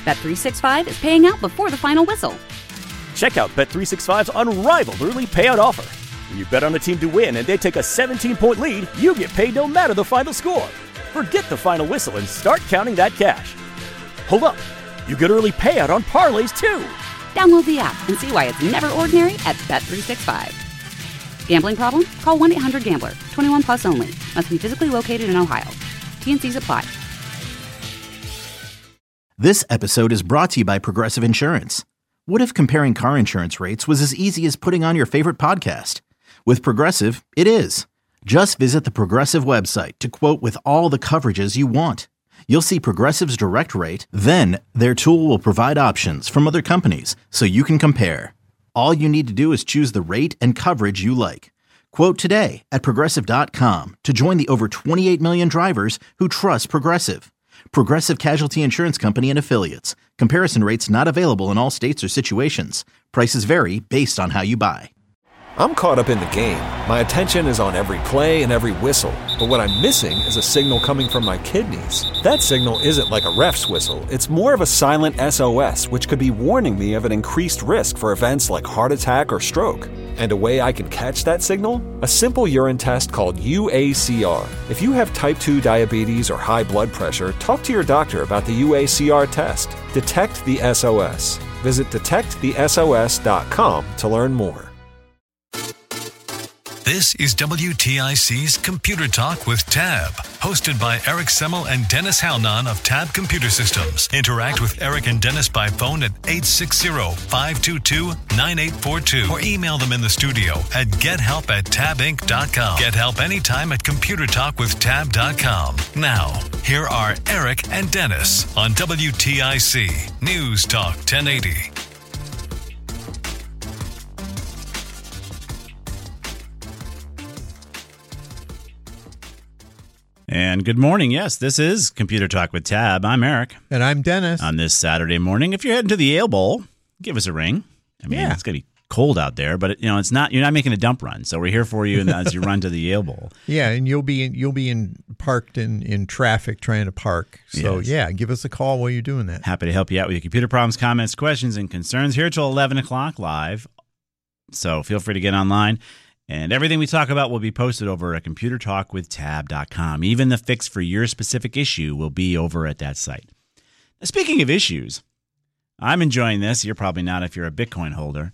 Bet365 is paying out before the final whistle. Check out Bet365's unrivaled early payout offer. When you bet on a team to win and they take a 17-point lead, you get paid no matter the final score. Forget the final whistle and start counting that cash. Hold up. You get early payout on parlays, too. Download the app and see why it's never ordinary at Bet365. Gambling problem? Call 1-800-GAMBLER. 21 plus only. Must be physically located in Ohio. T&Cs apply. This episode is brought to you by Progressive Insurance. What if comparing car insurance rates was as easy as putting on your favorite podcast? With Progressive, it is. Just visit the Progressive website to quote with all the coverages you want. You'll see Progressive's direct rate, then their tool will provide options from other companies so you can compare. All you need to do is choose the rate and coverage you like. Quote today at Progressive.com to join the over 28 million drivers who trust Progressive. Progressive Casualty Insurance Company and Affiliates. Comparison rates not available in all states or situations. Prices vary based on how you buy. I'm caught up in the game. My attention is on every play and every whistle. But what I'm missing is a signal coming from my kidneys. That signal isn't like a ref's whistle. It's more of a silent SOS, which could be warning me of an increased risk for events like heart attack or stroke. And a way I can catch that signal? A simple urine test called UACR. If you have type 2 diabetes or high blood pressure, talk to your doctor about the UACR test. Detect the SOS. Visit detectthesos.com to learn more. This is WTIC's Computer Talk with Tab, hosted by Eric Semmel and Dennis Halnon of Tab Computer Systems. Interact with Eric and Dennis by phone at 860-522-9842 or email them in the studio at gethelp@tabinc.com. Get help anytime at computertalkwithtab.com. Now, here are Eric and Dennis on WTIC News Talk 1080. And good morning. Yes, this is Computer Talk with Tab. I'm Eric. And I'm Dennis. On this Saturday morning, if you're heading to the Ale Bowl, give us a ring. I mean, It's going to be cold out there, but it's not. You're not making a dump run, so we're here for you as you run to the Ale Bowl. Yeah, and you'll be parked in traffic trying to park. So yes. Give us a call while you're doing that. Happy to help you out with your computer problems, comments, questions, and concerns here till 11 o'clock live. So feel free to get online. And everything we talk about will be posted over at computertalkwithtab.com. Even the fix for your specific issue will be over at that site. Now, speaking of issues, I'm enjoying this. You're probably not if you're a Bitcoin holder.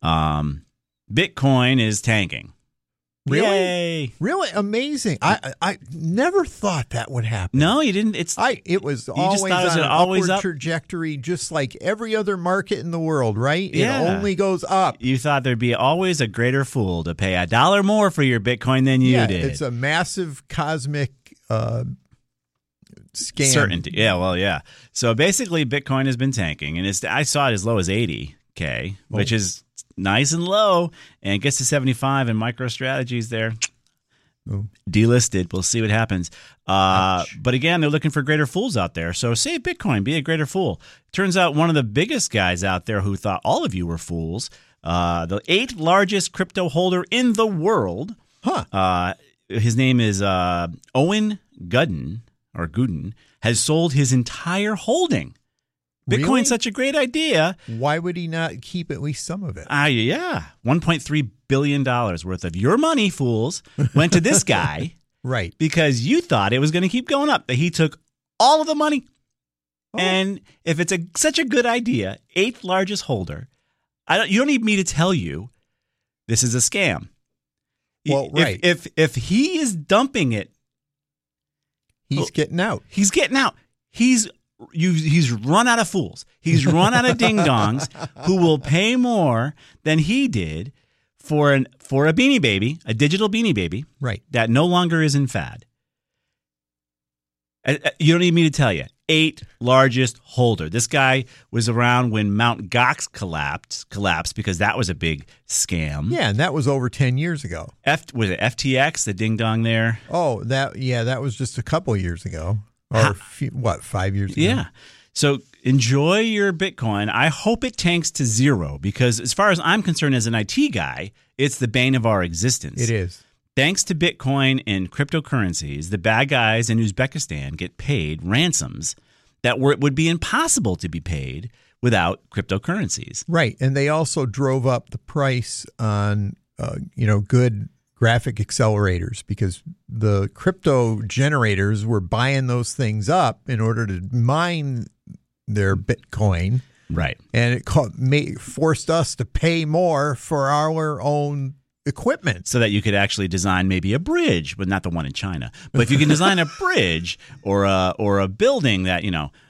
Bitcoin is tanking. Really? Yay. Really amazing. I never thought that would happen. No, you didn't. It was always on an upward trajectory, just like every other market in the world, right? Yeah. It only goes up. You thought there'd be always a greater fool to pay $1 more for your Bitcoin than you did. It's a massive cosmic scam. Certainty. Yeah, well, yeah. So basically, Bitcoin has been tanking, and I saw it as low as 80K, which is nice and low, and it gets to 75, and MicroStrategy's there. Delisted. We'll see what happens. But again, they're looking for greater fools out there. So save Bitcoin. Be a greater fool. Turns out one of the biggest guys out there who thought all of you were fools, the 8th largest crypto holder in the world, his name is Owen Gooden, has sold his entire holding. Bitcoin's Really? such a great idea. Why would he not keep at least some of it? Yeah. $1.3 billion worth of your money, fools, went to this guy. Right. Because you thought it was going to keep going up. He took all of the money. Oh. And if it's such a good idea, 8th largest holder, you don't need me to tell you this is a scam. Well, right. If he is dumping it, he's getting out. He's getting out. He's run out of fools. He's run out of ding-dongs who will pay more than he did for a Beanie Baby, a digital Beanie Baby, right? That no longer is in fad. You don't need me to tell you. 8th largest holder. This guy was around when Mt. Gox collapsed because that was a big scam. Yeah, and that was over 10 years ago. Was it FTX, the ding-dong there? Oh, that was just a couple years ago. Or 5 years ago? Yeah. So enjoy your Bitcoin. I hope it tanks to zero because as far as I'm concerned as an IT guy, it's the bane of our existence. It is. Thanks to Bitcoin and cryptocurrencies, the bad guys in Uzbekistan get paid ransoms that would be impossible to be paid without cryptocurrencies. Right. And they also drove up the price on, good graphic accelerators because the crypto generators were buying those things up in order to mine their Bitcoin. Right. And it forced us to pay more for our own equipment. So that you could actually design maybe a bridge, but not the one in China. But if you can design a bridge or a building that,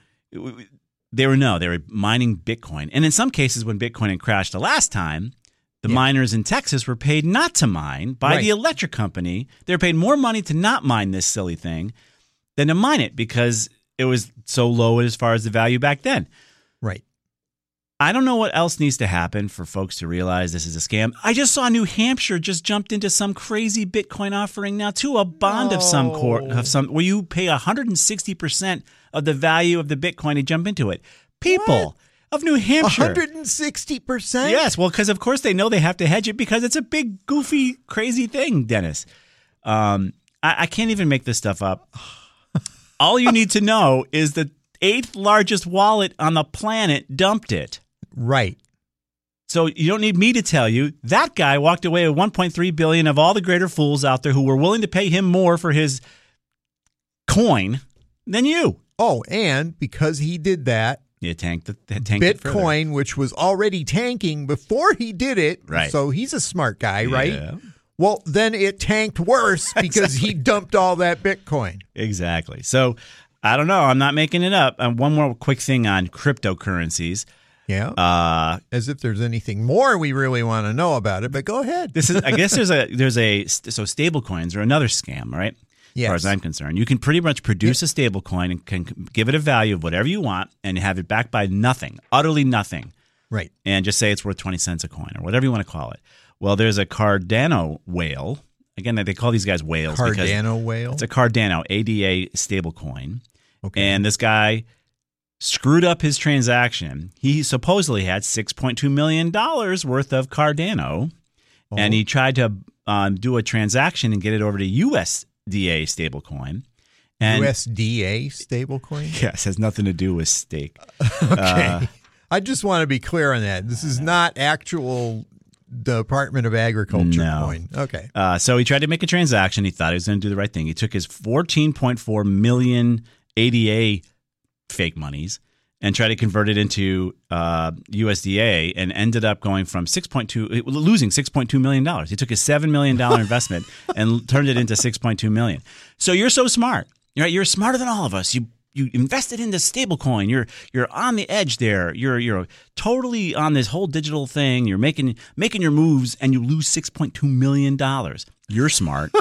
they were mining Bitcoin. And in some cases, when Bitcoin had crashed the last time, the miners in Texas were paid not to mine by the electric company. They were paid more money to not mine this silly thing than to mine it because it was so low as far as the value back then. Right. I don't know what else needs to happen for folks to realize this is a scam. I just saw New Hampshire just jumped into some crazy Bitcoin offering now too, a bond of some where you pay 160% of the value of the Bitcoin to jump into it. People of New Hampshire. 160%? Yes, well, because of course they know they have to hedge it because it's a big, goofy, crazy thing, Dennis. I can't even make this stuff up. All you need to know is the 8th largest wallet on the planet dumped it. Right. So you don't need me to tell you that guy walked away with $1.3 billion of all the greater fools out there who were willing to pay him more for his coin than you. Oh, and because he did that, tanked Bitcoin, which was already tanking before he did it. Right. So he's a smart guy, right? Well, then it tanked worse because he dumped all that Bitcoin. Exactly. So I don't know. I'm not making it up. One more quick thing on cryptocurrencies. Yeah. As if there's anything more we really want to know about it, but go ahead. I guess so stable coins are another scam, right? Yes. As far as I'm concerned. You can pretty much produce a stable coin and can give it a value of whatever you want and have it backed by nothing, utterly nothing. Right. And just say it's worth 20 cents a coin or whatever you want to call it. Well, there's a Cardano whale. Again, they call these guys whales. Cardano whale? It's a Cardano, ADA stable coin. Okay. And this guy screwed up his transaction. He supposedly had $6.2 million worth of Cardano, and he tried to do a transaction and get it over to USDA stablecoin. USDA stablecoin? Yes, has nothing to do with steak. Okay. I just want to be clear on that. This is not actual Department of Agriculture coin. Okay. So he tried to make a transaction. He thought he was going to do the right thing. He took his 14.4 million ADA fake monies and tried to convert it into USDA and ended up going from losing $6.2 million. He took his $7 million investment and turned it into $6.2 million. So you're so smart. Right? You're smarter than all of us. You invested in this stablecoin. You're on the edge there. You're totally on this whole digital thing. You're making your moves, and you lose $6.2 million. You're smart.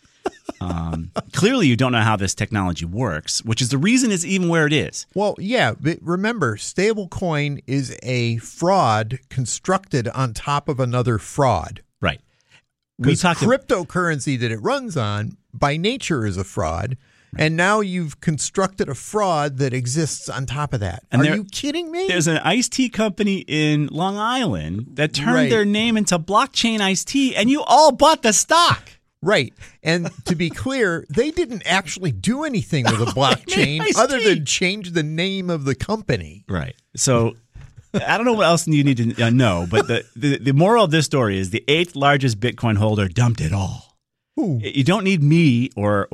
Clearly, you don't know how this technology works, which is the reason it's even where it is. Well, yeah, but remember, stablecoin is a fraud constructed on top of another fraud. Right. Because cryptocurrency that it runs on, by nature, is a fraud. Right. And now you've constructed a fraud that exists on top of that. Are you kidding me? There's an iced tea company in Long Island that turned their name into Blockchain Iced Tea, and you all bought the stock. Right. And to be clear, they didn't actually do anything with a blockchain other than change the name of the company. Right. So I don't know what else you need to know, but the moral of this story is the 8th largest Bitcoin holder dumped it all. Ooh. You don't need me or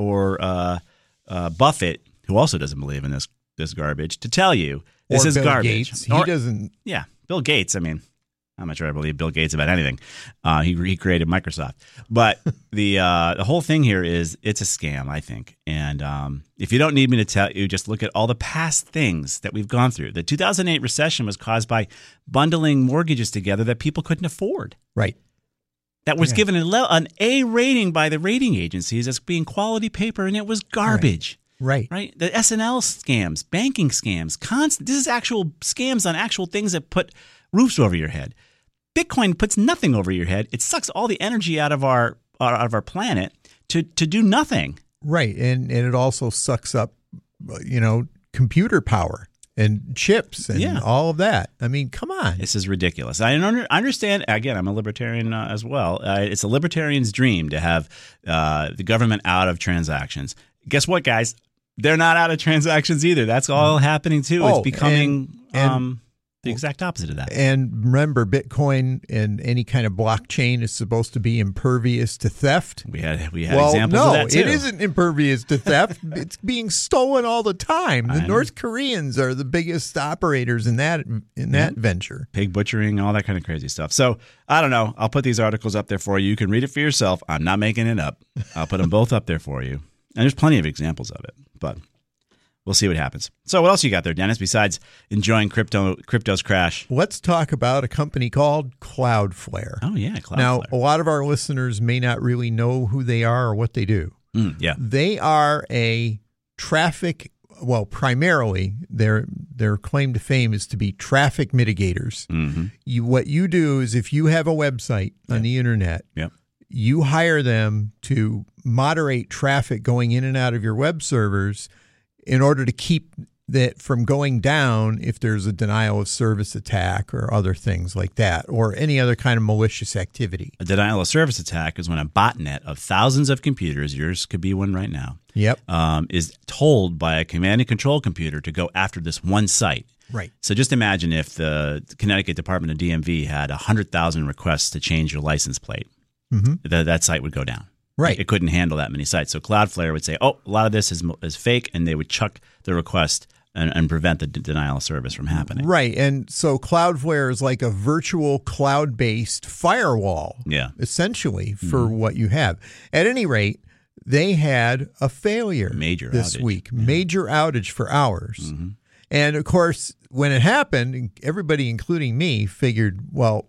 Buffett, who also doesn't believe in this garbage, to tell you this is Bill garbage. Gates. He doesn't. Yeah, Bill Gates. I mean, I'm not sure I believe Bill Gates about anything. He created Microsoft, but the whole thing here is it's a scam, I think. And if you don't need me to tell you, just look at all the past things that we've gone through. The 2008 recession was caused by bundling mortgages together that people couldn't afford. Right. That was given an A rating by the rating agencies as being quality paper, and it was garbage. Right. The SNL scams, banking scams, this is actual scams on actual things that put roofs over your head. Bitcoin puts nothing over your head. It sucks all the energy out of our planet to do nothing. Right, and it also sucks up, computer power and chips and all of that. I mean, come on. This is ridiculous. I understand. Again, I'm a libertarian as well. It's a libertarian's dream to have the government out of transactions. Guess what, guys? they're not out of transactions either. That's all happening too. It's becoming the exact opposite of that. And remember, Bitcoin and any kind of blockchain is supposed to be impervious to theft. We had examples of that too. It isn't impervious to theft. It's being stolen all the time. The North Koreans are the biggest operators in that venture. Pig butchering, all that kind of crazy stuff. So I don't know. I'll put these articles up there for you. You can read it for yourself. I'm not making it up. I'll put them both up there for you. And there's plenty of examples of it, but we'll see what happens. So what else you got there, Dennis, besides enjoying crypto's crash? Let's talk about a company called Cloudflare. Oh, yeah, Cloudflare. Now, a lot of our listeners may not really know who they are or what they do. Yeah. They are a traffic, primarily their claim to fame is to be traffic mitigators. Mm-hmm. What you do is if you have a website on the internet, you hire them to moderate traffic going in and out of your web servers in order to keep that from going down if there's a denial of service attack or other things like that, or any other kind of malicious activity. A denial of service attack is when a botnet of thousands of computers, yours could be one right now, is told by a command and control computer to go after this one site. Right. So just imagine if the Connecticut Department of DMV had 100,000 requests to change your license plate. Mm-hmm. That site would go down. Right. It couldn't handle that many sites. So Cloudflare would say, a lot of this is fake, and they would chuck the request and prevent the denial of service from happening. Right. And so Cloudflare is like a virtual cloud-based firewall, essentially, for what you have. At any rate, they had a failure this week. Major outage for hours. Mm-hmm. And, of course, when it happened, everybody, including me, figured,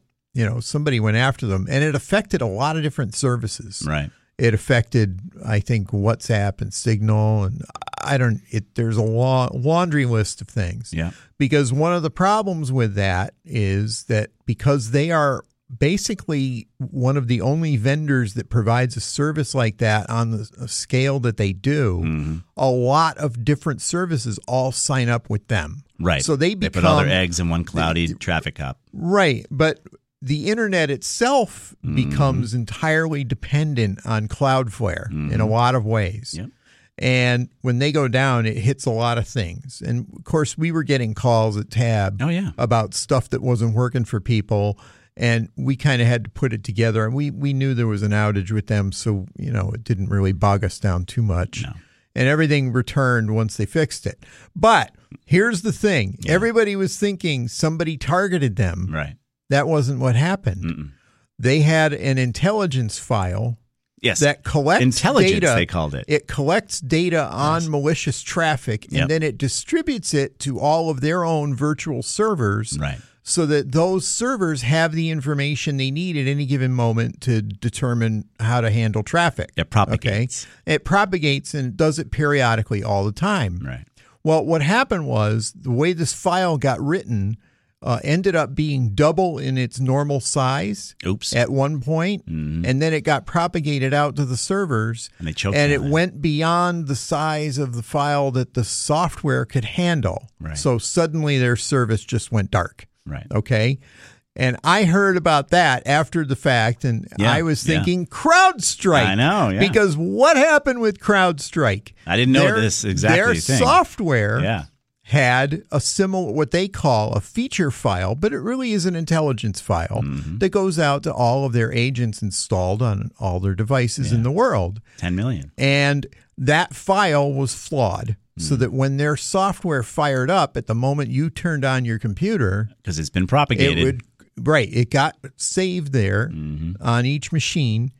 somebody went after them. And it affected a lot of different services. Right. It affected, I think, WhatsApp and Signal, and there's a laundry list of things. Yeah. Because one of the problems with that is that because they are basically one of the only vendors that provides a service like that on the scale that they do, a lot of different services all sign up with them. Right. So they put all their eggs in one cloudy traffic cop. Right. But the internet itself becomes entirely dependent on Cloudflare in a lot of ways. Yep. And when they go down, it hits a lot of things. And, of course, we were getting calls at Tab about stuff that wasn't working for people, and we kind of had to put it together. And we knew there was an outage with them, so, it didn't really bog us down too much. No. And everything returned once they fixed it. But here's the thing. Yeah. Everybody was thinking somebody targeted them. Right. That wasn't what happened. Mm-mm. They had an intelligence file that collects intelligence, data. They called it. It collects data on malicious traffic, and then it distributes it to all of their own virtual servers so that those servers have the information they need at any given moment to determine how to handle traffic. It propagates. Okay? It propagates and does it periodically all the time. Right. Well, what happened was the way this file got written ended up being double in its normal size at one point, and then it got propagated out to the servers, and they choked and it went beyond the size of the file that the software could handle. Right. So suddenly their service just went dark. Right. Okay. And I heard about that after the fact, and I was thinking CrowdStrike. I know, because what happened with CrowdStrike? I didn't know this exactly Their thing. software had a similar, what they call a feature file, but it really is an intelligence file that goes out to all of their agents installed on all their devices in the world. 10 million. And that file was flawed. So that when their software fired up at the moment you turned on your computer, because it's been propagated, it got saved there on each machine.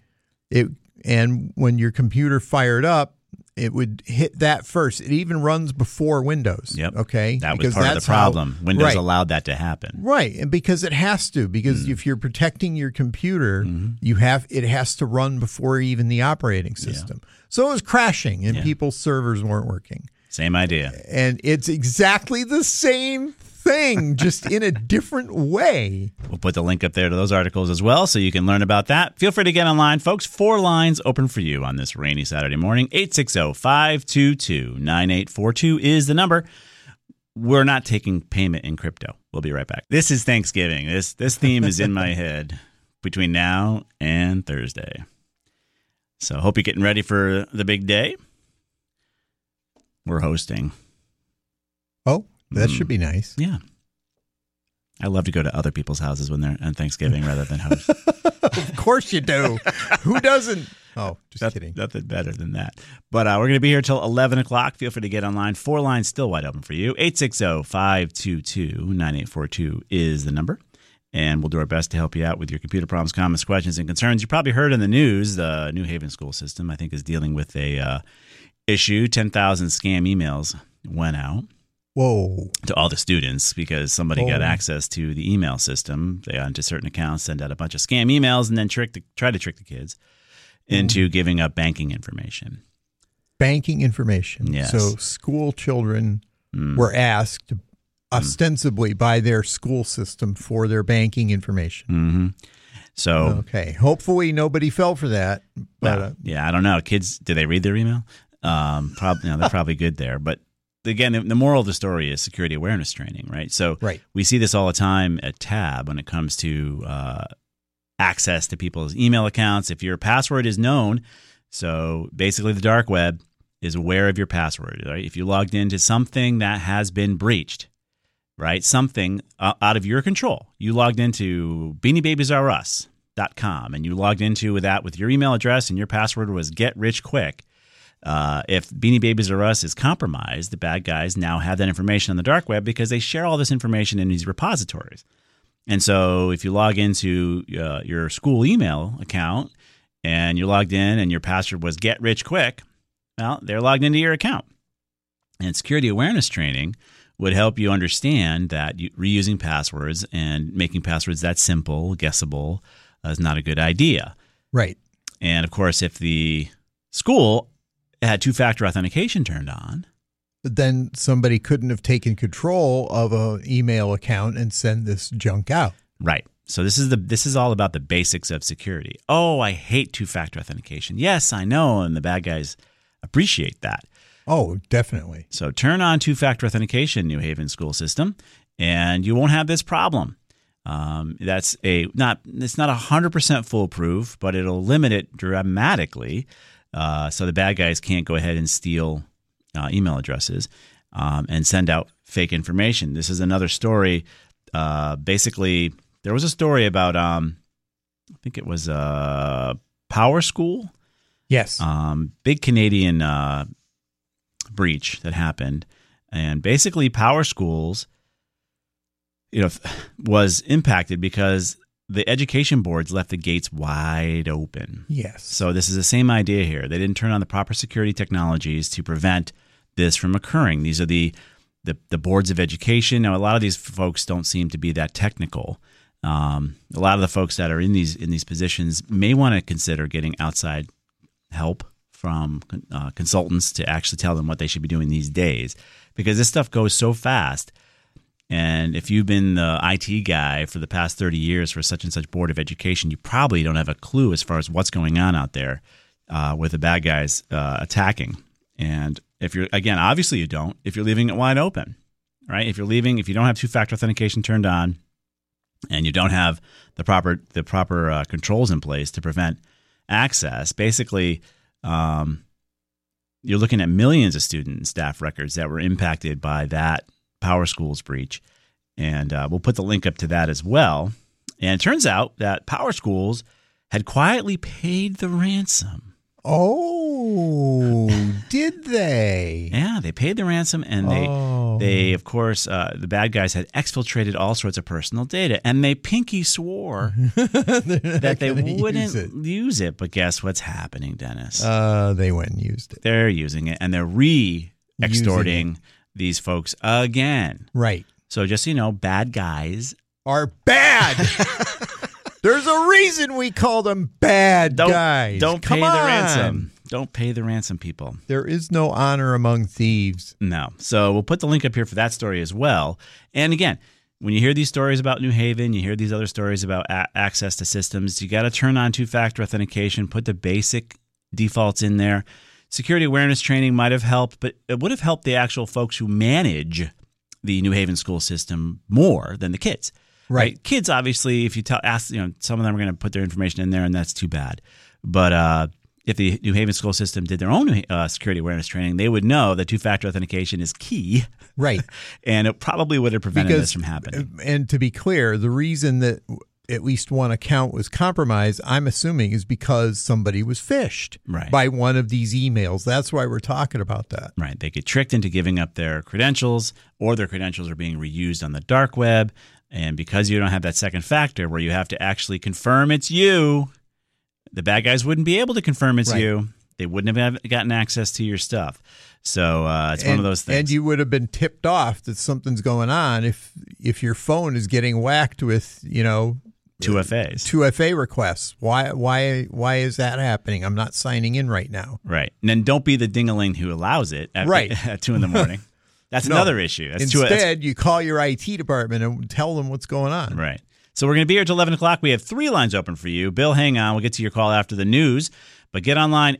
And when your computer fired up, it would hit that first. It even runs before Windows. Yep. Okay. That was part of the problem. Windows allowed that to happen. Right. And because it has to, because if you're protecting your computer, it has to run before even the operating system. So it was crashing and people's servers weren't working. Same idea. And it's exactly the same thing, just in a different way. We'll put the link up there to those articles as well so you can learn about that. Feel free to get online, folks. 4 lines open for you on this rainy Saturday morning. 860-522-9842 is the number. We're not taking payment in crypto. We'll be right back. This is Thanksgiving. This theme is in my head between now and Thursday. So hope you're getting ready for the big day. we're hosting. Oh, that should be nice. Yeah. I love to go to other people's houses when they're on Thanksgiving rather than host. Of course you do. Who doesn't? Oh, just kidding. Nothing better than that. But we're going to be here till 11 o'clock. Feel free to get online. 4 lines still wide open for you. 860-522-9842 is the number. And we'll do our best to help you out with your computer problems, comments, questions, and concerns. You probably heard in the news, the New Haven school system, I think, is dealing with a issue. 10,000 scam emails went out. Whoa. To all the students because somebody got access to the email system. They got into certain accounts, send out a bunch of scam emails, and then try to trick the kids into giving up banking information. Banking information. Yes. So school children were asked ostensibly by their school system for their banking information. Mm-hmm. So okay. Hopefully nobody fell for that. But yeah, I don't know. Kids, do they read their email? Probably. They're probably good there, but. Again, the moral of the story is security awareness training, right? So we see this all the time at TAB when it comes to access to people's email accounts. If your password is known, so basically the dark web is aware of your password, right? If you logged into something that has been breached, right? Something out of your control. You logged into BeanieBabiesRUs.com and you logged into that with your email address and your password was Get Rich Quick. If Beanie Babies R Us is compromised, the bad guys now have that information on the dark web because they share all this information in these repositories. And so if you log into your school email account and you're logged in and your password was Get Rich Quick, well, they're logged into your account. And security awareness training would help you understand that reusing passwords and making passwords that simple, guessable, is not a good idea. Right. And, of course, if the school had two-factor authentication turned on, then somebody couldn't have taken control of an email account and send this junk out. Right. So this is all about the basics of security. Oh, I hate two-factor authentication. Yes, I know, and the bad guys appreciate that. Oh, definitely. So turn on two-factor authentication, New Haven school system, and you won't have this problem. It's not 100% foolproof, but it'll limit it dramatically. So the bad guys can't go ahead and steal email addresses and send out fake information. This is another story. Basically, there was a story about, I think it was Power School. Yes. Big Canadian breach that happened. And basically, Power Schools, was impacted because the education boards left the gates wide open. Yes. So this is the same idea here. They didn't turn on the proper security technologies to prevent this from occurring. These are the boards of education. Now, a lot of these folks don't seem to be that technical. A lot of the folks that are in these positions may want to consider getting outside help from consultants to actually tell them what they should be doing these days, because this stuff goes so fast. And if you've been the IT guy for the past 30 years for such and such board of education, you probably don't have a clue as far as what's going on out there with the bad guys attacking. And if you're, again, obviously you don't, if you're leaving it wide open, right? If you don't have two-factor authentication turned on and you don't have the proper controls in place to prevent access, basically you're looking at millions of student and staff records that were impacted by that Power Schools breach, and we'll put the link up to that as well. And it turns out that Power Schools had quietly paid the ransom. Oh, did they? Yeah, they paid the ransom, and they of course, the bad guys had exfiltrated all sorts of personal data, and they pinky swore that they wouldn't use it. But guess what's happening, Dennis? They went and used it. They're using it, and they're re-extorting these folks again. Right. So just so you know, bad guys are bad. There's a reason we call them bad guys. Don't pay the ransom. Don't pay the ransom, people. There is no honor among thieves. No. So we'll put the link up here for that story as well. And again, when you hear these stories about New Haven, you hear these other stories about access to systems, you got to turn on two-factor authentication, put the basic defaults in there. Security awareness training might have helped, but it would have helped the actual folks who manage the New Haven school system more than the kids. Right? Kids, obviously, if you ask, some of them are going to put their information in there, and that's too bad. But if the New Haven school system did their own security awareness training, they would know that two-factor authentication is key. Right. And it probably would have prevented this from happening. And to be clear, the reason that at least one account was compromised, I'm assuming, is because somebody was phished by one of these emails. That's why we're talking about that. Right. They get tricked into giving up their credentials, or their credentials are being reused on the dark web. And because you don't have that second factor where you have to actually confirm it's you, the bad guys wouldn't be able to confirm it's you. They wouldn't have gotten access to your stuff. So it's one of those things. And you would have been tipped off that something's going on if your phone is getting whacked with, 2FA requests. Why is that happening? I'm not signing in right now. Right. And then don't be the ding-a-ling who allows it at 2 in the morning. That's another issue. Instead, you call your IT department and tell them what's going on. Right. So we're going to be here till 11 o'clock. We have 3 lines open for you. Bill, hang on. We'll get to your call after the news. But get online,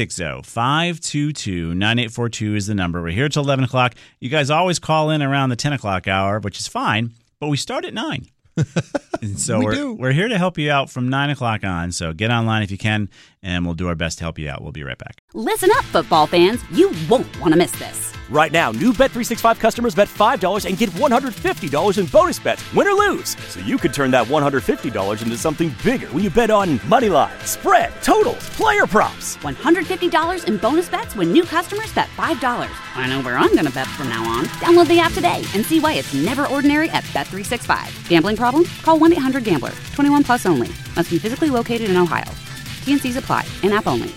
860-522-9842 is the number. We're here till 11 o'clock. You guys always call in around the 10 o'clock hour, which is fine, but we start at 9. And so we're here to help you out from 9 o'clock on. So get online if you can, and we'll do our best to help you out. We'll be right back. Listen up, football fans. You won't want to miss this. Right now, new Bet365 customers bet $5 and get $150 in bonus bets, win or lose. So you could turn that $150 into something bigger when you bet on money line, spread, totals, player props. $150 in bonus bets when new customers bet $5. I know where I'm going to bet from now on. Download the app today and see why it's never ordinary at Bet365. Gambling problem? Call 1-800-GAMBLER. 21 plus only. Must be physically located in Ohio. T&Cs apply. In-app only.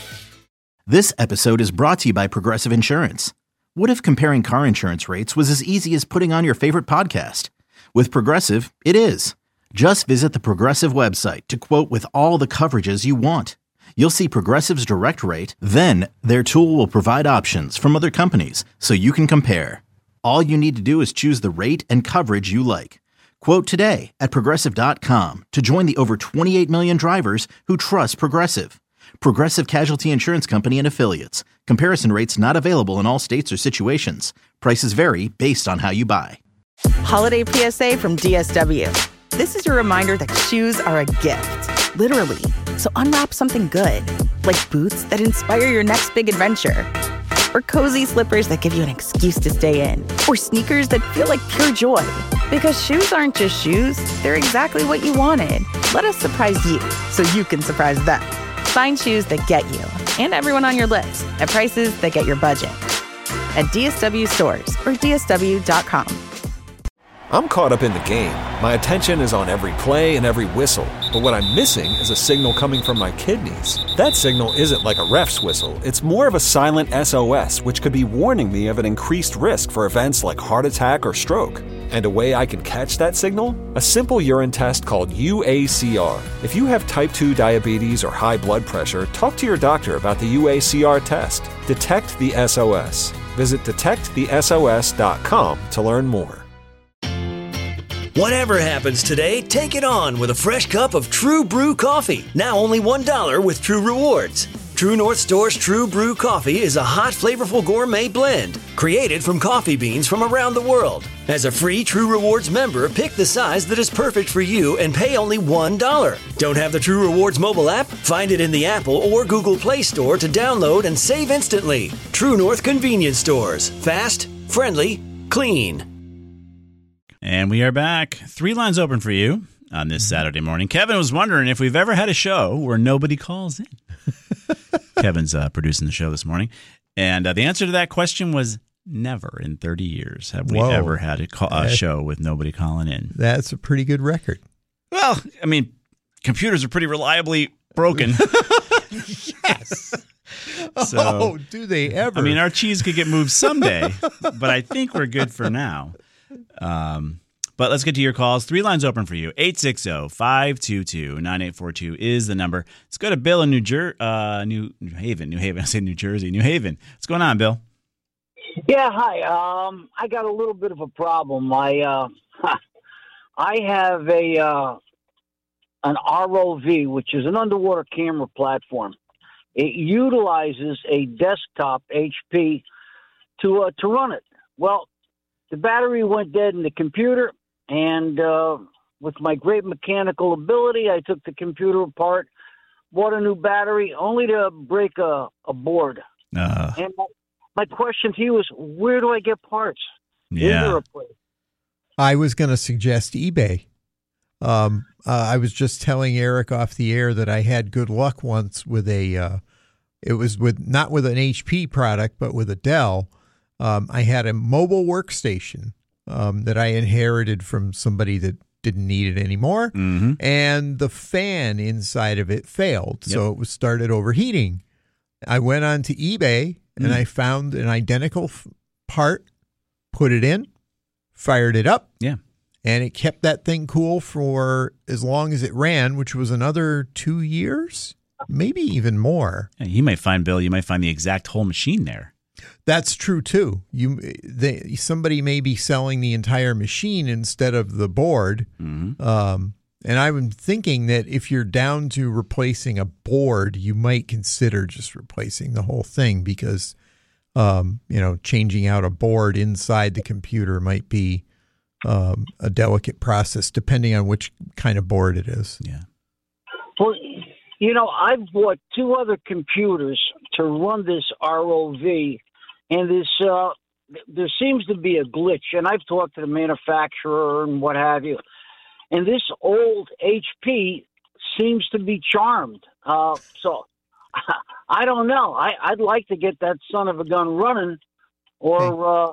This episode is brought to you by Progressive Insurance. What if comparing car insurance rates was as easy as putting on your favorite podcast? With Progressive, it is. Just visit the Progressive website to quote with all the coverages you want. You'll see Progressive's direct rate, then their tool will provide options from other companies so you can compare. All you need to do is choose the rate and coverage you like. Quote today at Progressive.com to join the over 28 million drivers who trust Progressive. Progressive Casualty Insurance Company and Affiliates. Comparison rates not available in all states or situations. Prices vary based on how you buy. Holiday PSA from DSW. This is your reminder that shoes are a gift, literally. So unwrap something good, like boots that inspire your next big adventure, or cozy slippers that give you an excuse to stay in, or sneakers that feel like pure joy. Because shoes aren't just shoes, they're exactly what you wanted. Let us surprise you so you can surprise them. Find shoes that get you and everyone on your list at prices that get your budget. At DSW stores or DSW.com. I'm caught up in the game. My attention is on every play and every whistle. But what I'm missing is a signal coming from my kidneys. That signal isn't like a ref's whistle. It's more of a silent SOS, which could be warning me of an increased risk for events like heart attack or stroke. And a way I can catch that signal? A simple urine test called UACR. If you have type 2 diabetes or high blood pressure, talk to your doctor about the UACR test. Detect the SOS. Visit detectthesos.com to learn more. Whatever happens today, take it on with a fresh cup of True Brew coffee. Now only $1 with True Rewards. True North Store's True Brew coffee is a hot, flavorful gourmet blend created from coffee beans from around the world. As a free True Rewards member, pick the size that is perfect for you and pay only $1. Don't have the True Rewards mobile app? Find it in the Apple or Google Play Store to download and save instantly. True North Convenience Stores. Fast, friendly, clean. And we are back. 3 lines open for you on this Saturday morning. Kevin was wondering if we've ever had a show where nobody calls in. Kevin's producing the show this morning. And the answer to that question was never in 30 years have we ever had a show with nobody calling in. That's a pretty good record. Well, I mean, computers are pretty reliably broken. Yes. So, do they ever? I mean, our cheese could get moved someday, but I think we're good for now. But let's get to your calls. 3 lines open for you. 860-522-9842 is the number. Let's go to Bill in New Haven. I say New Jersey. New Haven. What's going on, Bill? Yeah, hi. I got a little bit of a problem. I have an ROV, which is an underwater camera platform. It utilizes a desktop HP to run it. Well, the battery went dead in the computer, and with my great mechanical ability, I took the computer apart, bought a new battery, only to break a board. And my question to you is, where do I get parts? Is there a place? I was going to suggest eBay. I was just telling Eric off the air that I had good luck once with it was not with an HP product, but with a Dell. I had a mobile workstation that I inherited from somebody that didn't need it anymore. Mm-hmm. And the fan inside of it failed. Yep. So it started overheating. I went on to eBay and I found an identical part, put it in, fired it up. Yeah. And it kept that thing cool for as long as it ran, which was another 2 years, maybe even more. Yeah, you might find, Bill, the exact whole machine there. That's true, too. Somebody may be selling the entire machine instead of the board. Mm-hmm. And I'm thinking that if you're down to replacing a board, you might consider just replacing the whole thing because, changing out a board inside the computer might be a delicate process depending on which kind of board it is. Yeah. Well, I've bought 2 other computers to run this ROV, and there seems to be a glitch, and I've talked to the manufacturer and what have you, and this old HP seems to be charmed. So I don't know. I'd like to get that son of a gun running, or,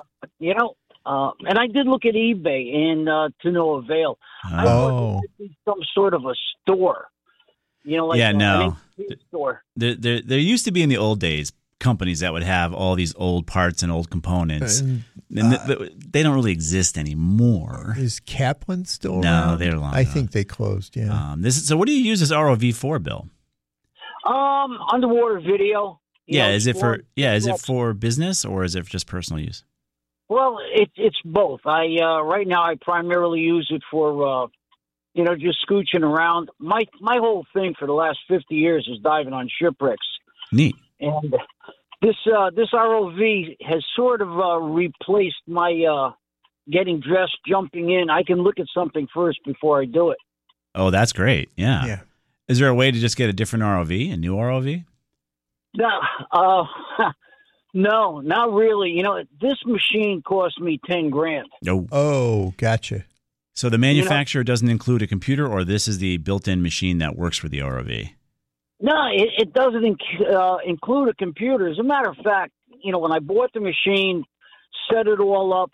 and I did look at eBay and to no avail. I thought it would be some sort of a store. An HP store. There used to be in the old days companies that would have all these old parts and old components. And they don't really exist anymore. Is Kaplan still around? No, they're long I gone. think they closed, yeah. So what do you use this ROV for, Bill? Underwater video. Is it for business or is it for just personal use? Well, it's both. Right now I primarily use it for just scooching around. My whole thing for the last 50 years is diving on shipwrecks. Neat. And this ROV has sort of replaced my getting dressed, jumping in. I can look at something first before I do it. Oh, that's great. Yeah. Is there a way to just get a different ROV, a new ROV? No, not really. This machine cost me $10,000. Oh, gotcha. So the manufacturer doesn't include a computer, or this is the built-in machine that works for the ROV? No, it doesn't include a computer. As a matter of fact, when I bought the machine, set it all up,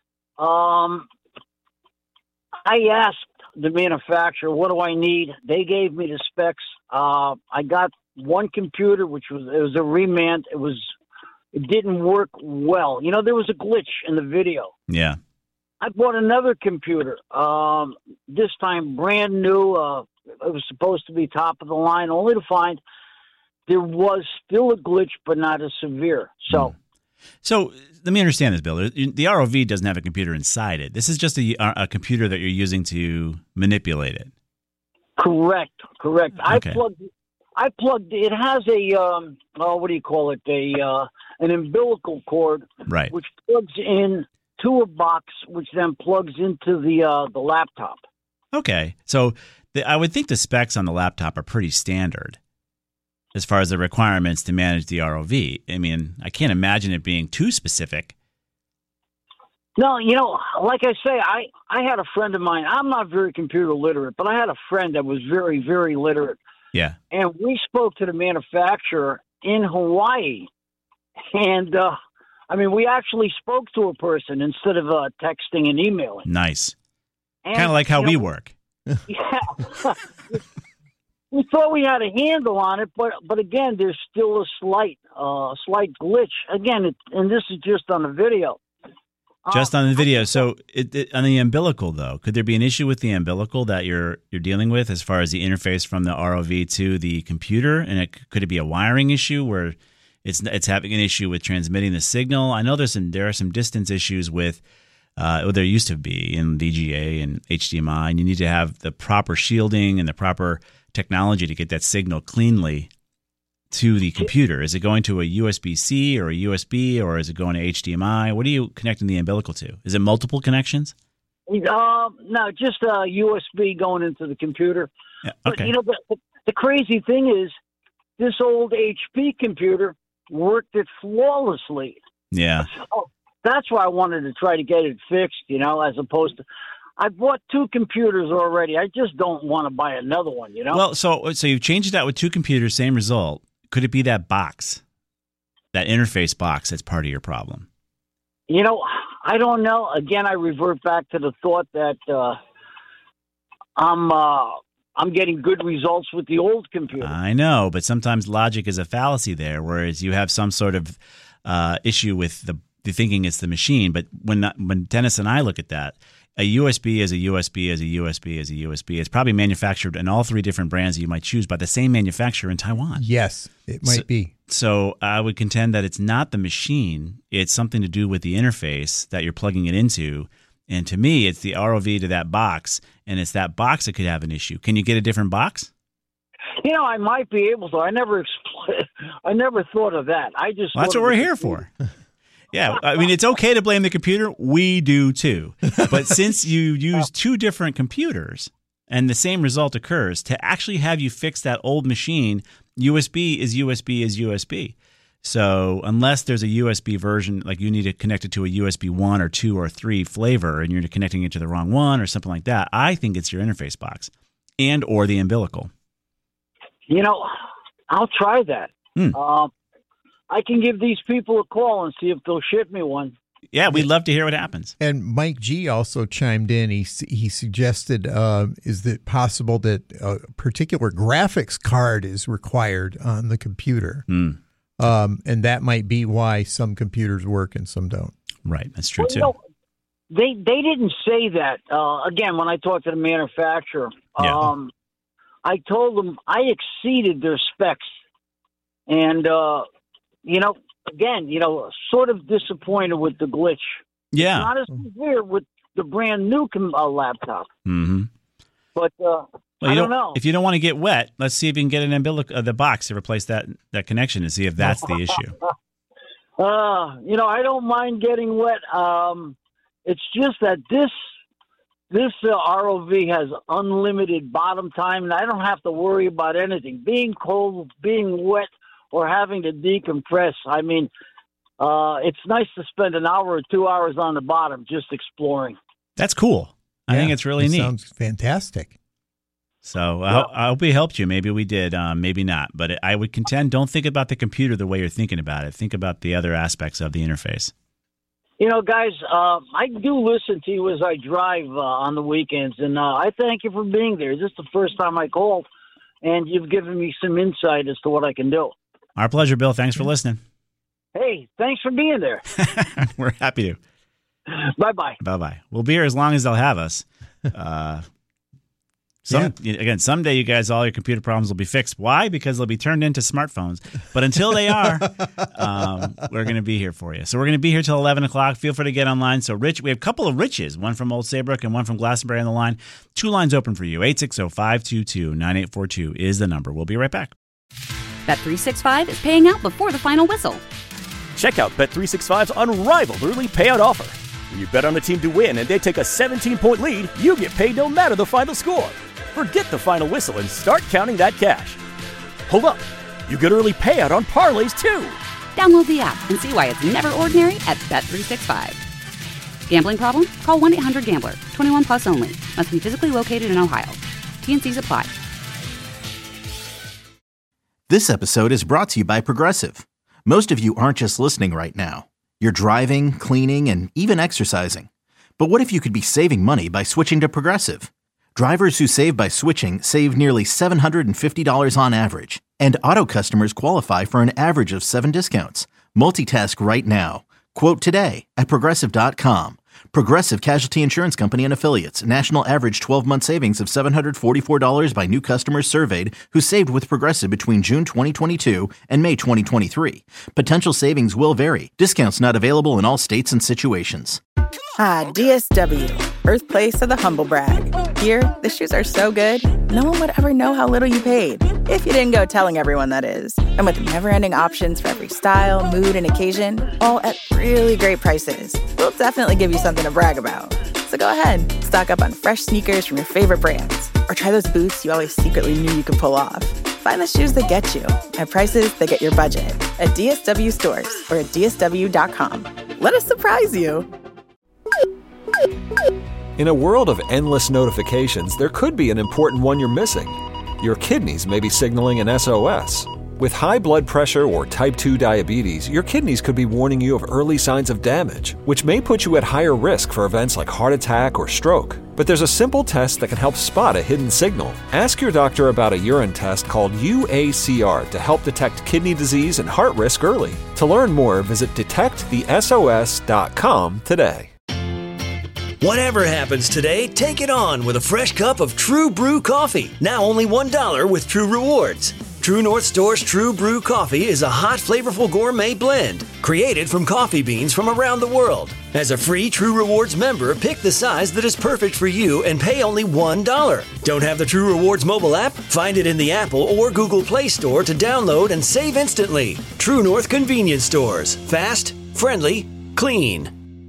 I asked the manufacturer, what do I need? They gave me the specs. I got one computer, it was a remand. It didn't work well. There was a glitch in the video. Yeah. I bought another computer, this time brand new. It was supposed to be top of the line, only to find there was still a glitch, but not as severe. So let me understand this, Bill. The ROV doesn't have a computer inside it. This is just a computer that you're using to manipulate it. Correct. Okay. I plugged. It has a what do you call it? An umbilical cord, right? Which plugs in to a box, which then plugs into the laptop. Okay, so I would think the specs on the laptop are pretty standard as far as the requirements to manage the ROV. I mean, I can't imagine it being too specific. No, like I say, I had a friend of mine. I'm not very computer literate, but I had a friend that was very, very literate. Yeah. And we spoke to the manufacturer in Hawaii. And, we actually spoke to a person instead of texting and emailing. Nice. Kind of like how we work. Yeah. We thought we had a handle on it, but again, there's still a slight glitch. Again, and this is just on the video. Just on the video. So on the umbilical, though, could there be an issue with the umbilical that you're dealing with as far as the interface from the ROV to the computer? And could it be a wiring issue where it's having an issue with transmitting the signal? I know there are some distance issues with there used to be in VGA and HDMI, and you need to have the proper shielding and the proper technology to get that signal cleanly to the computer. Is it going to a USB-C or a USB, or is it going to HDMI? What are you connecting the umbilical to? Is it multiple connections? No, just USB going into the computer. Yeah, okay. But, the crazy thing is, this old HP computer worked it flawlessly. Yeah. So that's why I wanted to try to get it fixed, as opposed to, I bought 2 computers already. I just don't want to buy another one, Well, so you've changed it out with 2 computers, same result. Could it be that box, that interface box that's part of your problem? I don't know. Again, I revert back to the thought that I'm getting good results with the old computer. I know, but sometimes logic is a fallacy there, whereas you have some sort of issue with the thinking it's the machine. But when Dennis and I look at that, a USB is a USB is a USB is a USB. It's probably manufactured in all 3 different brands that you might choose by the same manufacturer in Taiwan. Yes, it might be. So I would contend that it's not the machine. It's something to do with the interface that you're plugging it into. And to me, it's the ROV to that box, and it's that box that could have an issue. Can you get a different box? I might be able to. I never thought of that. That's what we're here for. Yeah, I mean, it's okay to blame the computer. We do too. But since you use 2 different computers and the same result occurs, to actually have you fix that old machine, USB is USB is USB. So unless there's a USB version, like you need to connect it to a USB 1 or 2 or 3 flavor, and you're connecting it to the wrong one or something like that, I think it's your interface box and or the umbilical. I'll try that. I can give these people a call and see if they'll ship me one. Yeah, we'd love to hear what happens. And Mike G also chimed in. He suggested, is it possible that a particular graphics card is required on the computer? And that might be why some computers work and some don't. Right, that's true too. They didn't say that. Again, when I talked to the manufacturer, I told them I exceeded their specs. And, again, sort of disappointed with the glitch. Yeah. It's not as severe with the brand new laptop. Mm-hmm. But I don't know. If you don't want to get wet, let's see if you can get an umbilical, the box to replace that connection and see if that's the issue. I don't mind getting wet. It's just that this ROV has unlimited bottom time, and I don't have to worry about anything. Being cold, being wet, or having to decompress. I mean, it's nice to spend an hour or 2 hours on the bottom just exploring. That's cool. I think it's really neat. Sounds fantastic. So I hope we helped you. Maybe we did, maybe not. But I would contend, don't think about the computer the way you're thinking about it. Think about the other aspects of the interface. Guys, I do listen to you as I drive on the weekends, and I thank you for being there. This is the first time I called, and you've given me some insight as to what I can do. Our pleasure, Bill. Thanks for listening. Hey, thanks for being there. We're happy to. Bye-bye. Bye-bye. We'll be here as long as they'll have us. Again, someday you guys, all your computer problems will be fixed. Why? Because they'll be turned into smartphones. But until they are, we're going to be here for you. So we're going to be here till 11 o'clock. Feel free to get online. So Rich, we have a couple of Riches, one from Old Saybrook and one from Glastonbury on the line. 2 lines open for you. 860-522-9842 is the number. We'll be right back. Bet365 is paying out before the final whistle. Check out Bet365's unrivaled early payout offer. When you bet on a team to win and they take a 17-point lead, you get paid no matter the final score. Forget the final whistle and start counting that cash. Hold up. You get early payout on parlays, too. Download the app and see why it's never ordinary at Bet365. Gambling problem? Call 1-800-GAMBLER. 21 plus only. Must be physically located in Ohio. T&Cs apply. This episode is brought to you by Progressive. Most of you aren't just listening right now. You're driving, cleaning, and even exercising. But what if you could be saving money by switching to Progressive? Drivers who save by switching save nearly $750 on average. And auto customers qualify for an average of 7 discounts. Multitask right now. Quote today at Progressive.com. Progressive Casualty Insurance Company and Affiliates. National average 12-month savings of $744 by new customers surveyed who saved with Progressive between June 2022 and May 2023. Potential savings will vary. Discounts not available in all states and situations. DSW, birthplace of the humble brag. Here, the shoes are so good, no one would ever know how little you paid. If you didn't go telling everyone, that is. And with never-ending options for every style, mood, and occasion, all at really great prices, we'll definitely give you something to brag about. So go ahead, stock up on fresh sneakers from your favorite brands, or try those boots you always secretly knew you could pull off. Find the shoes that get you at prices that get your budget at DSW stores or at DSW.com. Let us surprise you. In a world of endless notifications, there could be an important one you're missing. Your kidneys may be signaling an SOS. With high blood pressure or type 2 diabetes, your kidneys could be warning you of early signs of damage, which may put you at higher risk for events like heart attack or stroke. But there's a simple test that can help spot a hidden signal. Ask your doctor about a urine test called UACR to help detect kidney disease and heart risk early. To learn more, visit detectthesos.com today. Whatever happens today, take it on with a fresh cup of True Brew coffee. Now only $1 with True Rewards. True North Store's True Brew coffee is a hot, flavorful gourmet blend created from coffee beans from around the world. As a free True Rewards member, pick the size that is perfect for you and pay only $1. Don't have the True Rewards mobile app? Find it in the Apple or Google Play Store to download and save instantly. True North Convenience Stores. Fast, friendly, clean.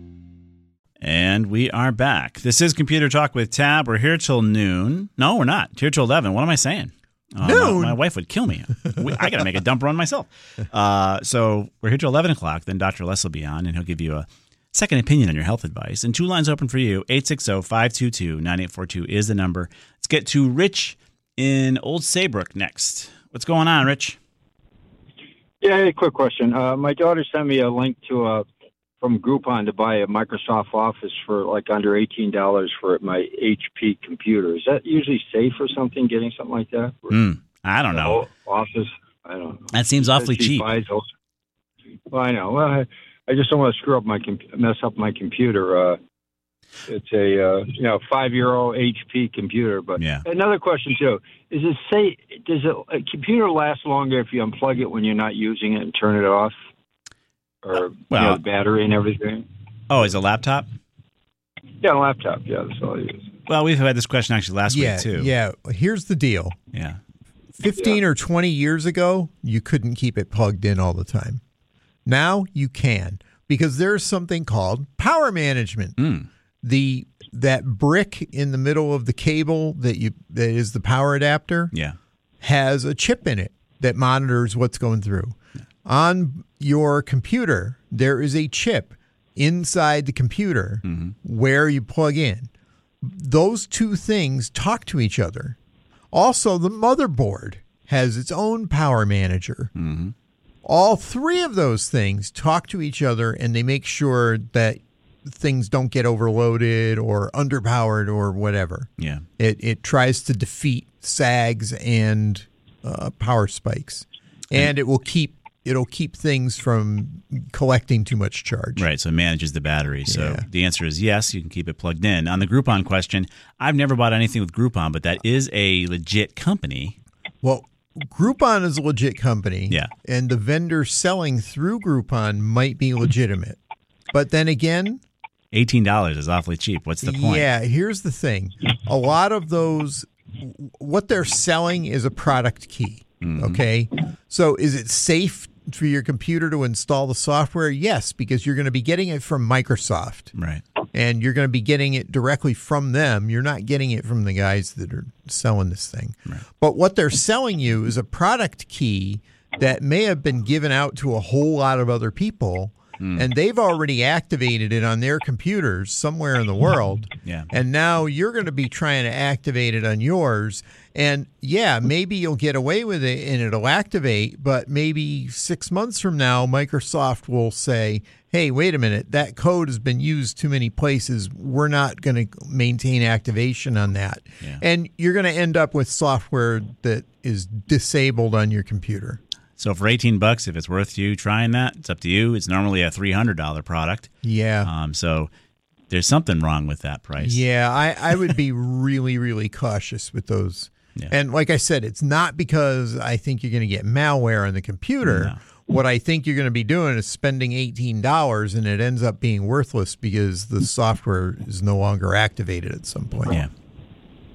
And we are back. This is Computer Talk with Tab. We're here till noon. No, we're not. Here till 11. What am I saying? Noon? My wife would kill me. I got to make a dump run myself. So we're here till 11 o'clock. Then Dr. Les will be on, and he'll give you a second opinion on your health advice. And 2 lines open for you. 860-522-9842 is the number. Let's get to Rich in Old Saybrook next. What's going on, Rich? Yeah, hey, quick question. My daughter sent me a link to from Groupon to buy a Microsoft Office for like under $18 for my HP computer. Is that usually safe or something, getting something like that? I don't know. Office, I don't know. That seems awfully cheap. Well, I know. Well, I just don't want to screw up mess up my computer. It's a 5-year-old HP computer. But yeah. Another question too: does a computer last longer if you unplug it when you're not using it and turn it off? Or the battery and everything. Oh, is it a laptop? Yeah, a laptop. Yeah, that's all I use. Well, we've had this question actually last week, too. Yeah, here's the deal. Yeah. 15 or 20 years ago, you couldn't keep it plugged in all the time. Now you can, because there's something called power management. That brick in the middle of the cable that is the power adapter has a chip in it that monitors what's going through. On your computer, there is a chip inside the computer where you plug in. Those two things talk to each other. Also, the motherboard has its own power manager. All three of those things talk to each other, and they make sure that things don't get overloaded or underpowered or whatever. Yeah. It tries to defeat sags and power spikes, and it'll keep things from collecting too much charge. Right, so it manages the battery. So the answer is yes, you can keep it plugged in. On the Groupon question, I've never bought anything with Groupon, but that is a legit company. Well, Groupon is a legit company. Yeah. And the vendor selling through Groupon might be legitimate. But then again, $18 is awfully cheap. What's the point? Yeah, here's the thing. A lot of those, what they're selling is a product key. Okay? So is it safe for your computer to install the software? Yes, because you're going to be getting it from Microsoft. Right. And you're going to be getting it directly from them. You're not getting it from the guys that are selling this thing. Right. But what they're selling you is a product key that may have been given out to a whole lot of other people, and they've already activated it on their computers somewhere in the world. Yeah. And now you're going to be trying to activate it on yours. And yeah, maybe you'll get away with it and it'll activate, but maybe 6 months from now, Microsoft will say, hey, wait a minute, that code has been used too many places. We're not going to maintain activation on that. Yeah. And you're going to end up with software that is disabled on your computer. So for $18, if it's worth you trying that, it's up to you. It's normally a $300 product. Yeah. So there's something wrong with that price. Yeah, I would be really, really cautious with those. Yeah. And like I said, it's not because I think you're going to get malware on the computer. No. What I think you're going to be doing is spending $18 and it ends up being worthless because the software is no longer activated at some point. Yeah.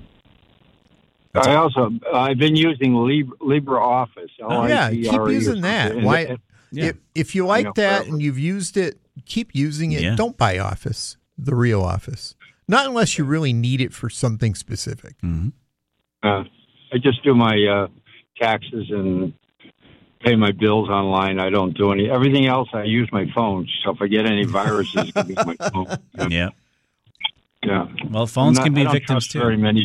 I've been using LibreOffice. Keep using that. Why? If you like that and you've used it, keep using it. Don't buy Office, the real Office. Not unless you really need it for something specific. Mm-hmm. I just do my taxes and pay my bills online. I don't do everything else. I use my phone. So if I get any viruses, it's going to be my phone. Yeah. Well, phones can be victims too.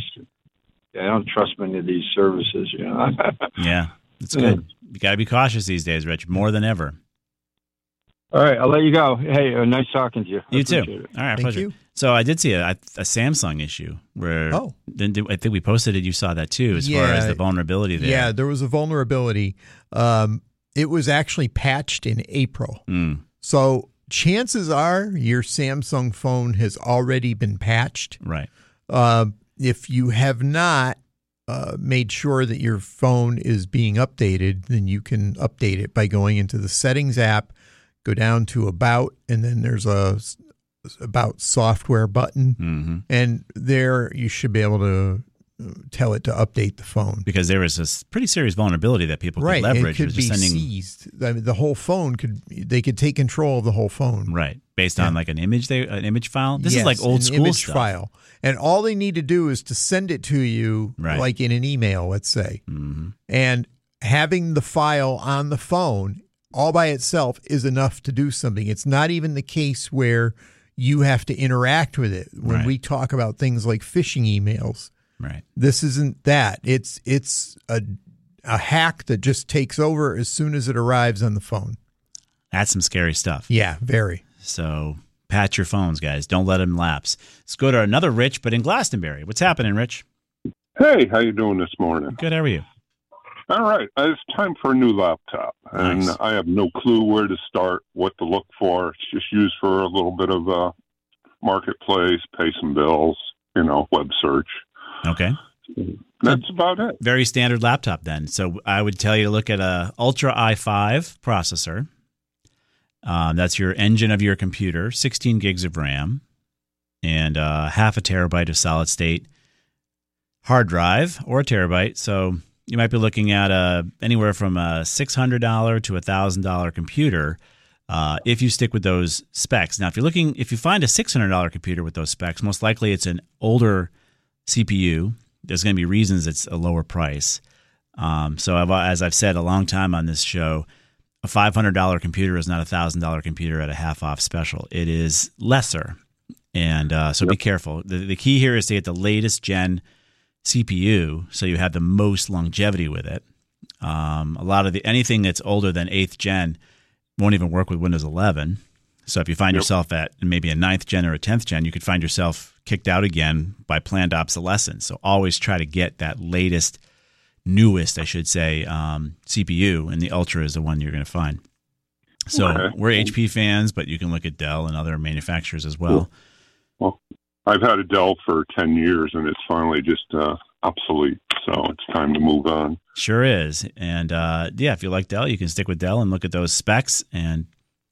I don't trust many of these services. Yeah, it's good. You got to be cautious these days, Rich, more than ever. All right, I'll let you go. Hey, nice talking to you. You too. All right, pleasure. You. So I did see a Samsung issue where I think we posted it. You saw that too, as far as the vulnerability there. Yeah, there was a vulnerability. It was actually patched in April. So chances are your Samsung phone has already been patched. Right. If you have not made sure that your phone is being updated, then you can update it by going into the Settings app, go down to About, and then there's a About Software button, and there you should be able to tell it to update the phone. Because there was this pretty serious vulnerability that people could leverage. It could be seized. I mean, the whole phone they could take control of the whole phone. Right. Based on like an image file. This is like old school image stuff. File. And all they need to do is to send it to you, like in an email, let's say. And having the file on the phone all by itself is enough to do something. It's not even the case where you have to interact with it. When we talk about things like phishing emails, this isn't that. It's a hack that just takes over as soon as it arrives on the phone. That's some scary stuff. Yeah, very. So patch your phones, guys. Don't let them lapse. Let's go to another Rich, but in Glastonbury. What's happening, Rich? Hey, how you doing this morning? Good. How are you? All right. It's time for a new laptop, and I have no clue where to start, what to look for. It's just used for a little bit of marketplace, pay some bills, web search. Okay. That's about it. Very standard laptop then. So I would tell you to look at a Ultra i5 processor. That's your engine of your computer, 16 gigs of RAM, and half a terabyte of solid state hard drive, or a terabyte. So you might be looking at anywhere from a $600 to $1,000 computer if you stick with those specs. Now, if you find a $600 computer with those specs, most likely it's an older CPU. There's going to be reasons it's a lower price. So as I've said a long time on this show, a $500 computer is not a $1,000 computer at a half off special. It is lesser. And so be careful. The key here is to get the latest gen CPU so you have the most longevity with it. A lot of anything that's older than 8th gen won't even work with Windows 11. So if you find yourself at maybe a 9th gen or a 10th gen, you could find yourself kicked out again by planned obsolescence. So always try to get that latest, newest, I should say, CPU, and the Ultra is the one you're going to find. So we're HP fans, but you can look at Dell and other manufacturers as well. Well, I've had a Dell for 10 years, and it's finally just obsolete, so it's time to move on. Sure is. And, if you like Dell, you can stick with Dell and look at those specs, and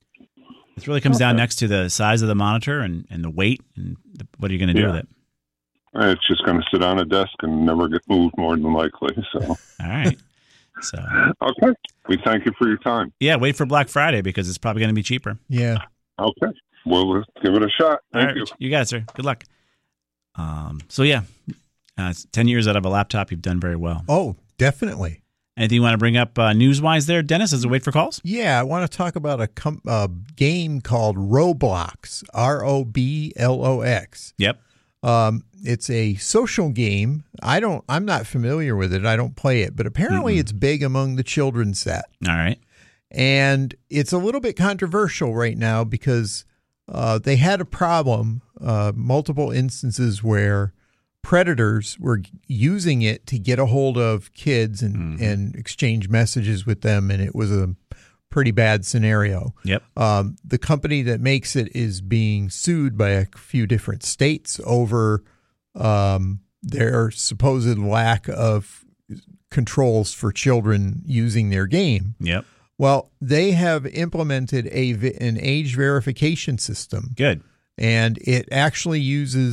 it really comes down next to the size of the monitor and the weight, and what are you going to do with it? It's just going to sit on a desk and never get moved more than likely. So, all right. So, okay. We thank you for your time. Yeah, wait for Black Friday because it's probably going to be cheaper. Yeah. Okay. Well, let's give it a shot. Thank you. You got it, sir. Good luck. 10 years out of a laptop, you've done very well. Oh, definitely. Anything you want to bring up news-wise there, Dennis, as we wait for calls? Yeah, I want to talk about a game called Roblox, ROBLOX. Yep. It's a social game. I'm not familiar with it. I don't play it, but apparently it's big among the children's set. All right. And it's a little bit controversial right now because they had a problem, multiple instances where predators were using it to get a hold of kids and exchange messages with them, and it was a pretty bad scenario. Yep. The company that makes it is being sued by a few different states over their supposed lack of controls for children using their game. Yep. Well, they have implemented an age verification system. Good. And it actually uses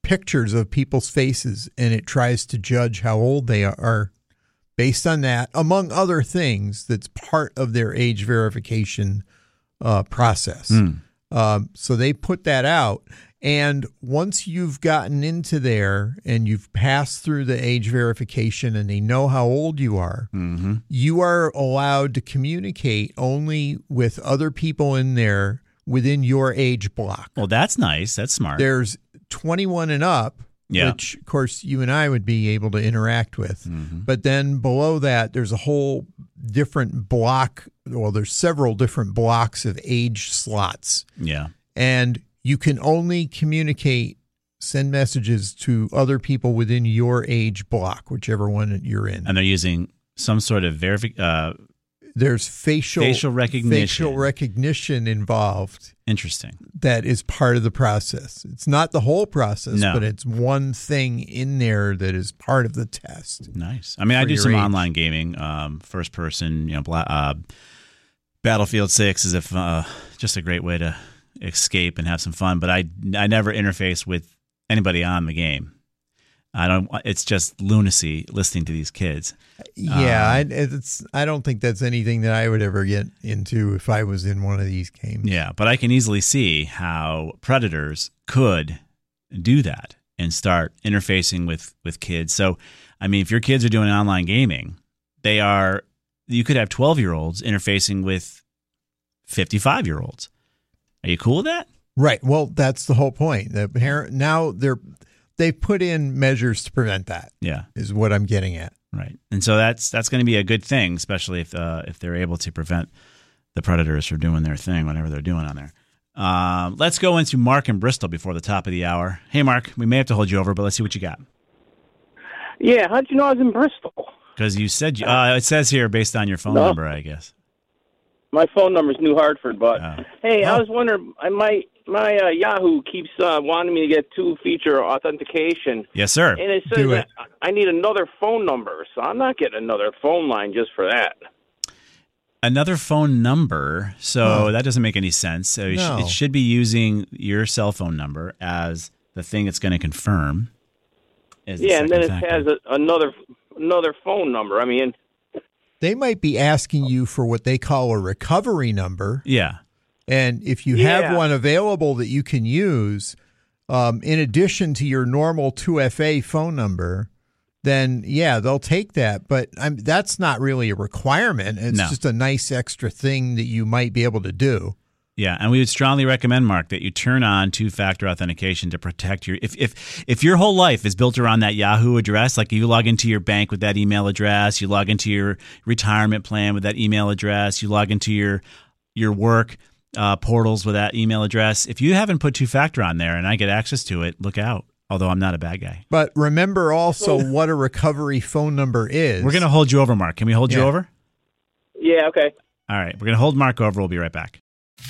pictures of people's faces, and it tries to judge how old they are based on that, among other things. That's part of their age verification process. So they put that out. And once you've gotten into there and you've passed through the age verification and they know how old you are, you are allowed to communicate only with other people in there within your age block. Well, that's nice. That's smart. There's 21 and up, which, of course, you and I would be able to interact with. But then below that, there's a whole different block. Well, there's several different blocks of age slots. Yeah. And you can only communicate, send messages to other people within your age block, whichever one you're in. And they're using some sort of there's facial recognition involved. Interesting. That is part of the process. It's not the whole process, but it's one thing in there that is part of the test. Nice. I mean, I do some online gaming, first person. Battlefield 6 is just a great way to escape and have some fun. But I never interface with anybody on the game. It's just lunacy listening to these kids. Yeah, I don't think that's anything that I would ever get into if I was in one of these games. Yeah, but I can easily see how predators could do that and start interfacing with kids. So, I mean, if your kids are doing online gaming, you could have 12-year-olds interfacing with 55-year-olds. Are you cool with that? Right. Well, that's the whole point. Now they've put in measures to prevent that. Yeah, is what I'm getting at. Right, and so that's going to be a good thing, especially if they're able to prevent the predators from doing their thing, whatever they're doing on there. Let's go into Mark in Bristol before the top of the hour. Hey, Mark, we may have to hold you over, but let's see what you got. Yeah, how'd you know I was in Bristol? Because you said it says here based on your phone number, I guess. My phone number is New Hartford, but hey, I was wondering, my Yahoo keeps wanting me to get two-feature authentication. Yes, sir. And it says that I need another phone number, so I'm not getting another phone line just for that. Another phone number? So that doesn't make any sense. So it should be using your cell phone number as the thing that's going to confirm. And then it has another phone number. I mean, they might be asking you for what they call a recovery number. Yeah. And if you have one available that you can use, in addition to your normal 2FA phone number, then, they'll take that. But that's not really a requirement. It's just a nice extra thing that you might be able to do. Yeah, and we would strongly recommend, Mark, that you turn on two-factor authentication to protect your if your whole life is built around that Yahoo address, like you log into your bank with that email address, you log into your retirement plan with that email address, you log into your work portals with that email address. If you haven't put two-factor on there and I get access to it, look out. Although I'm not a bad guy. But remember also what a recovery phone number is. We're going to hold you over, Mark. Can we hold you over? Yeah, okay. All right, we're going to hold Mark over. We'll be right back.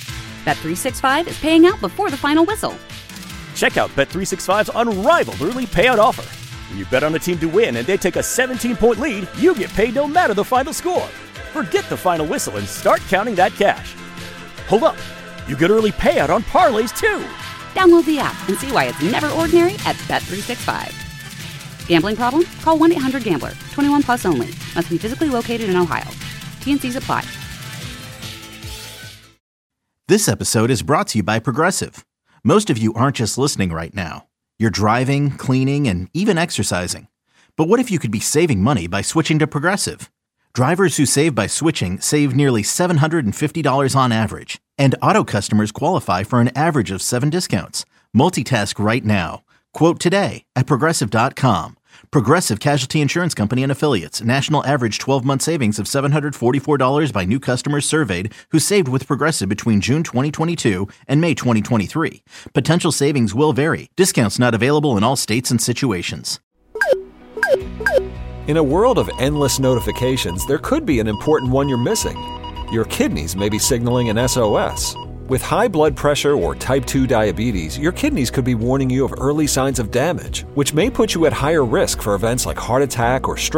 Bet365 is paying out before the final whistle. Check out Bet365's unrivaled early payout offer. When you bet on a team to win and they take a 17-point lead, you get paid no matter the final score. Forget the final whistle and start counting that cash. Hold up. You get early payout on parlays, too. Download the app and see why it's never ordinary at Bet365. Gambling problem? Call 1-800-GAMBLER. 21 plus only. Must be physically located in Ohio. T&Cs apply. This episode is brought to you by Progressive. Most of you aren't just listening right now. You're driving, cleaning, and even exercising. But what if you could be saving money by switching to Progressive? Drivers who save by switching save nearly $750 on average. And auto customers qualify for an average of 7 discounts. Multitask right now. Quote today at Progressive.com. Progressive Casualty Insurance Company and Affiliates. National average 12-month savings of $744 by new customers surveyed who saved with Progressive between June 2022 and May 2023. Potential savings will vary. Discounts not available in all states and situations. In a world of endless notifications, there could be an important one you're missing. Your kidneys may be signaling an SOS. With high blood pressure or type 2 diabetes, your kidneys could be warning you of early signs of damage, which may put you at higher risk for events like heart attack or stroke.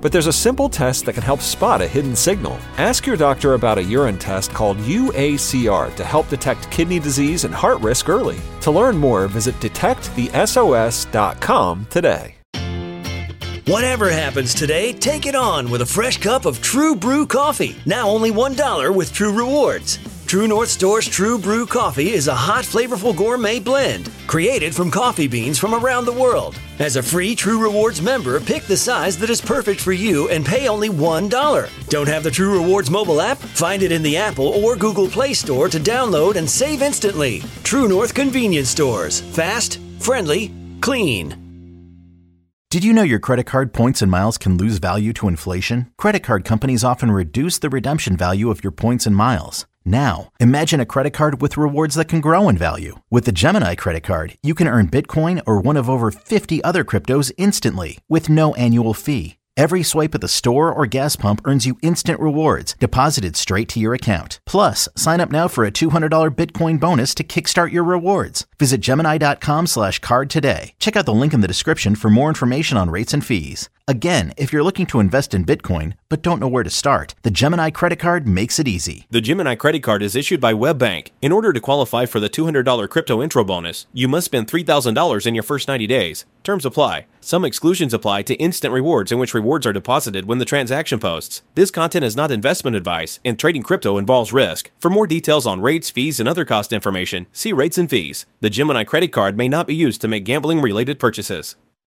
But there's a simple test that can help spot a hidden signal. Ask your doctor about a urine test called UACR to help detect kidney disease and heart risk early. To learn more, visit detectthesos.com today. Whatever happens today, take it on with a fresh cup of True Brew coffee. Now only $1 with True Rewards. True North Store's True Brew coffee is a hot, flavorful gourmet blend created from coffee beans from around the world. As a free True Rewards member, pick the size that is perfect for you and pay only $1. Don't have the True Rewards mobile app? Find it in the Apple or Google Play Store to download and save instantly. True North Convenience Stores. Fast, friendly, clean. Did you know your credit card points and miles can lose value to inflation? Credit card companies often reduce the redemption value of your points and miles. Now, imagine a credit card with rewards that can grow in value. With the Gemini credit card, you can earn Bitcoin or one of over 50 other cryptos instantly with no annual fee. Every swipe at the store or gas pump earns you instant rewards deposited straight to your account. Plus, sign up now for a $200 Bitcoin bonus to kickstart your rewards. Visit Gemini.com/card today. Check out the link in the description for more information on rates and fees. Again, if you're looking to invest in Bitcoin but don't know where to start, the Gemini credit card makes it easy. The Gemini credit card is issued by WebBank. In order to qualify for the $200 crypto intro bonus, you must spend $3,000 in your first 90 days. Terms apply. Some exclusions apply to instant rewards in which rewards are deposited when the transaction posts. This content is not investment advice, and trading crypto involves risk. For more details on rates, fees, and other cost information, see rates and fees. The Gemini credit card may not be used to make gambling-related purchases.